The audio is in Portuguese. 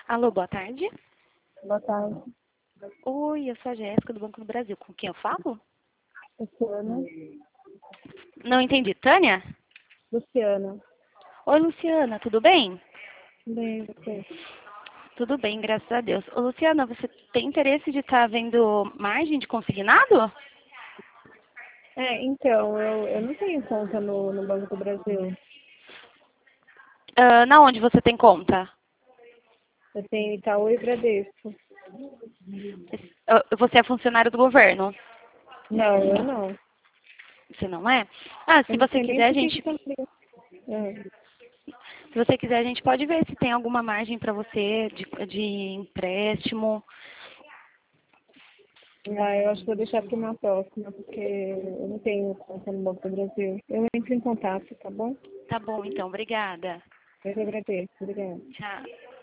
Alô, boa tarde. Boa tarde, Oi, eu sou a Jéssica do Banco do Brasil. Com quem eu falo? Luciana. Não entendi. Tânia? Luciana. Oi, Luciana, tudo bem? Bem, você. Tudo bem, graças a Deus. Ô, Luciana, você tem interesse de estar vendo margem de consignado? Então, eu não tenho conta no Banco do Brasil. Na onde você tem conta? Eu tenho Itaú e Bradesco. Você é funcionário do governo? Não, eu não. Você não é? Ah, Eu se não você sei nem quiser, a por que gente, que tá ligando. se você quiser, a gente pode ver se tem alguma margem para você de empréstimo. Eu acho que vou deixar para uma próxima, porque eu não tenho conta no Banco do Brasil. Eu entro em contato, tá bom? Tá bom, então, obrigada. Eu que agradeço. Obrigada. Tchau.